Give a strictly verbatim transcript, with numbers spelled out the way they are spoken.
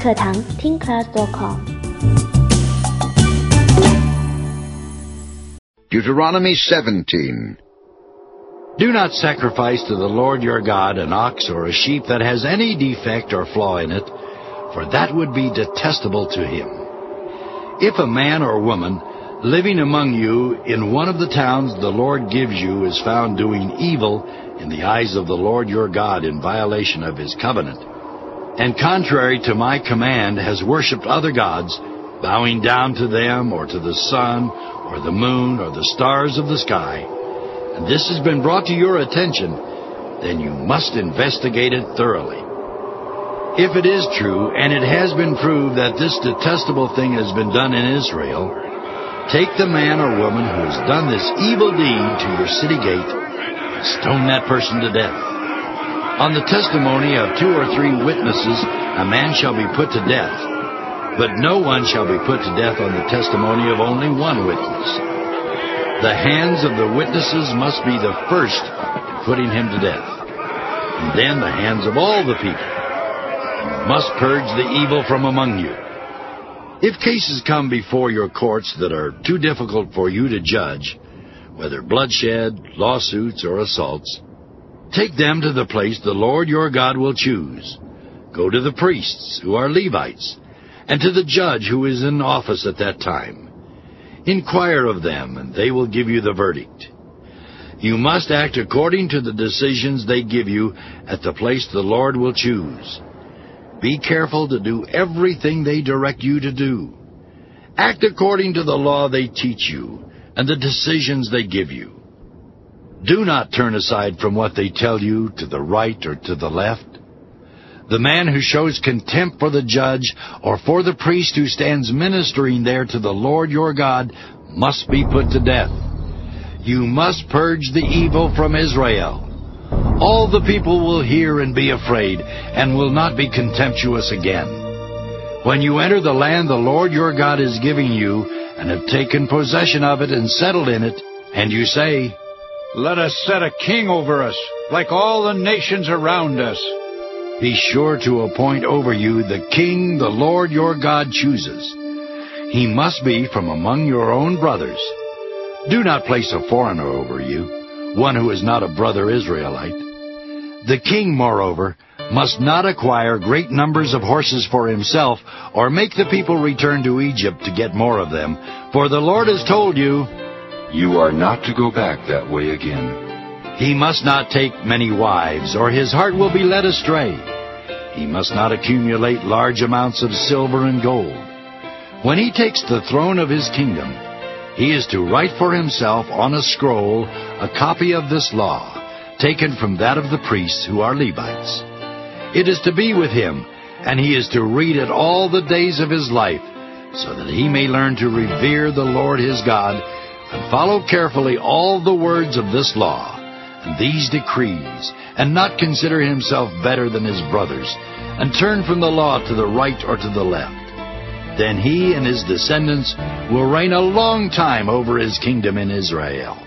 课堂 Teen Class dot com。 Deuteronomy seventeen. Do not sacrifice to the Lord your God an ox or a sheep that has any defect or flaw in it, for that would be detestable to him. If a man or woman living among you in one of the towns the Lord gives you is found doing evil in the eyes of the Lord your God in violation of his covenant, and contrary to my command has worshipped other gods, bowing down to them or to the sun or the moon or the stars of the sky, and this has been brought to your attention, then you must investigate it thoroughly. If it is true, and it has been proved that this detestable thing has been done in Israel, take the man or woman who has done this evil deed to your city gate and stone that person to death. On the testimony of two or three witnesses, a man shall be put to death, but no one shall be put to death on the testimony of only one witness. The hands of the witnesses must be the first in putting him to death, and then the hands of all the people. You must purge the evil from among you. If cases come before your courts that are too difficult for you to judge, whether bloodshed, lawsuits, or assaults, take them to the place the Lord your God will choose. Go to the priests, who are Levites, and to the judge who is in office at that time. Inquire of them, and they will give you the verdict. You must act according to the decisions they give you at the place the Lord will choose. Be careful to do everything they direct you to do. Act according to the law they teach you and the decisions they give you. Do not turn aside from what they tell you to the right or to the left. The man who shows contempt for the judge or for the priest who stands ministering there to the Lord your God must be put to death. You must purge the evil from Israel. All the people will hear and be afraid, and will not be contemptuous again. When you enter the land the Lord your God is giving you, and have taken possession of it and settled in it, and you say, "Let us set a king over us, like all the nations around us," be sure to appoint over you the king the Lord your God chooses. He must be from among your own brothers. Do not place a foreigner over you, one who is not a brother Israelite. The king, moreover, must not acquire great numbers of horses for himself, or make the people return to Egypt to get more of them, for the Lord has told you, "You are not to go back that way again." He must not take many wives, or his heart will be led astray. He must not accumulate large amounts of silver and gold. When he takes the throne of his kingdom, he is to write for himself on a scroll a copy of this law, taken from that of the priests who are Levites. It is to be with him, and he is to read it all the days of his life, so that he may learn to revere the Lord his God, and follow carefully all the words of this law and these decrees, and not consider himself better than his brothers, and turn from the law to the right or to the left. Then he and his descendants will reign a long time over his kingdom in Israel.